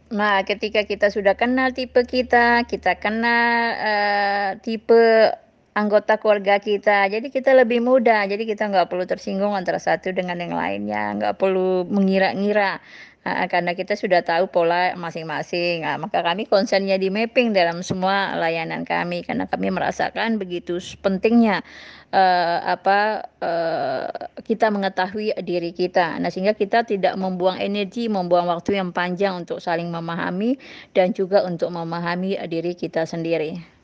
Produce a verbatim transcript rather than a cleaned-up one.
Nah, ketika kita sudah kenal tipe kita, kita kenal, eee, tipe anggota keluarga kita, jadi kita lebih mudah, jadi kita nggak perlu tersinggung antara satu dengan yang lainnya, nggak perlu mengira-ngira, heeh, karena kita sudah tahu pola masing-masing. Nah, maka kami konsennya di-mapping dalam semua layanan kami, karena kami merasakan begitu s pentingnya, eee, apa, eee, kita mengetahui diri kita. Nah, sehingga kita tidak membuang energi, membuang waktu yang panjang untuk saling memahami dan juga untuk memahami, eee, diri kita sendiri.